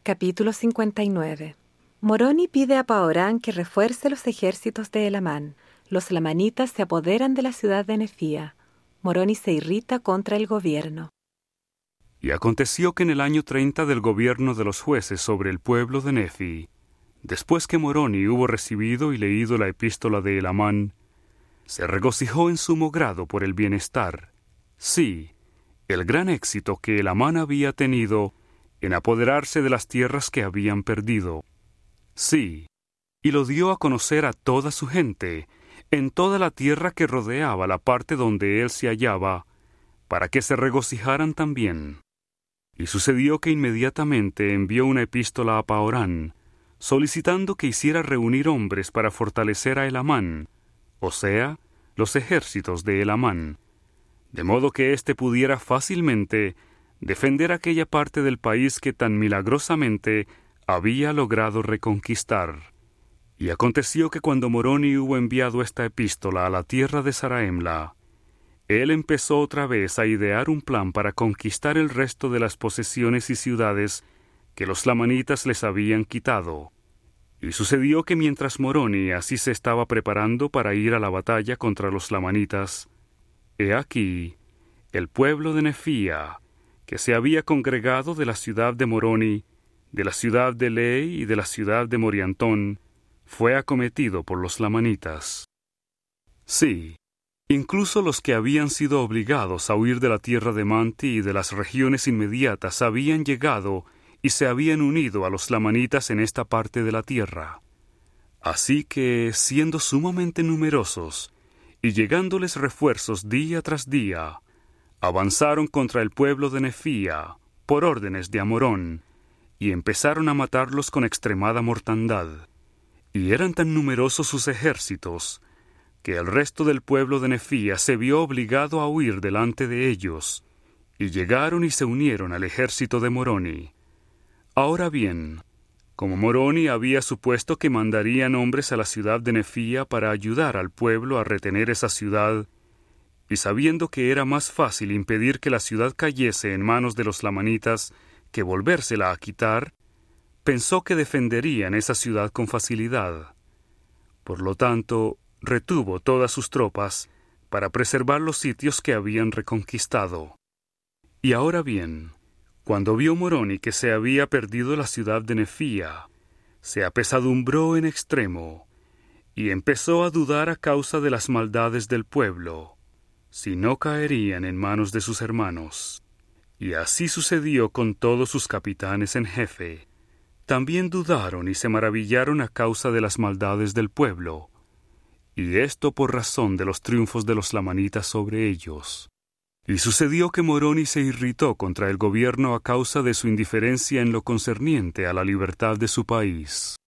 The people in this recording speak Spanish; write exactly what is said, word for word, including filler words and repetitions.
Capítulo cincuenta y nueve. Moroni pide a Paorán que refuerce los ejércitos de Elamán. Los lamanitas se apoderan de la ciudad de Nefía. Moroni se irrita contra el gobierno. Y aconteció que en el año treinta del gobierno de los jueces sobre el pueblo de Nefi, después que Moroni hubo recibido y leído la epístola de Elamán, se regocijó en sumo grado por el bienestar, sí, el gran éxito que Elamán había tenido en apoderarse de las tierras que habían perdido. Sí, y lo dio a conocer a toda su gente, en toda la tierra que rodeaba la parte donde él se hallaba, para que se regocijaran también. Y sucedió que inmediatamente envió una epístola a Paorán, solicitando que hiciera reunir hombres para fortalecer a Elamán, o sea, los ejércitos de Elamán, de modo que éste pudiera fácilmente defender aquella parte del país que tan milagrosamente había logrado reconquistar. Y aconteció que cuando Moroni hubo enviado esta epístola a la tierra de Zaraemla, él empezó otra vez a idear un plan para conquistar el resto de las posesiones y ciudades que los lamanitas les habían quitado. Y sucedió que mientras Moroni así se estaba preparando para ir a la batalla contra los lamanitas, he aquí, el pueblo de Nefía, que se había congregado de la ciudad de Moroni, de la ciudad de Lei y de la ciudad de Moriantón, fue acometido por los lamanitas. Sí, incluso los que habían sido obligados a huir de la tierra de Manti y de las regiones inmediatas habían llegado y se habían unido a los lamanitas en esta parte de la tierra. Así que, siendo sumamente numerosos, y llegándoles refuerzos día tras día, avanzaron contra el pueblo de Nefía, por órdenes de Amorón, y empezaron a matarlos con extremada mortandad. Y eran tan numerosos sus ejércitos, que el resto del pueblo de Nefía se vio obligado a huir delante de ellos, y llegaron y se unieron al ejército de Moroni. Ahora bien, como Moroni había supuesto que mandarían hombres a la ciudad de Nefía para ayudar al pueblo a retener esa ciudad, y sabiendo que era más fácil impedir que la ciudad cayese en manos de los lamanitas que volvérsela a quitar, pensó que defenderían esa ciudad con facilidad. Por lo tanto, retuvo todas sus tropas para preservar los sitios que habían reconquistado. Y ahora bien, cuando vio Moroni que se había perdido la ciudad de Nefía, se apesadumbró en extremo, y empezó a dudar a causa de las maldades del pueblo, si no caerían en manos de sus hermanos. Y así sucedió con todos sus capitanes en jefe. También dudaron y se maravillaron a causa de las maldades del pueblo, y esto por razón de los triunfos de los lamanitas sobre ellos. Y sucedió que Moroni se irritó contra el gobierno a causa de su indiferencia en lo concerniente a la libertad de su país.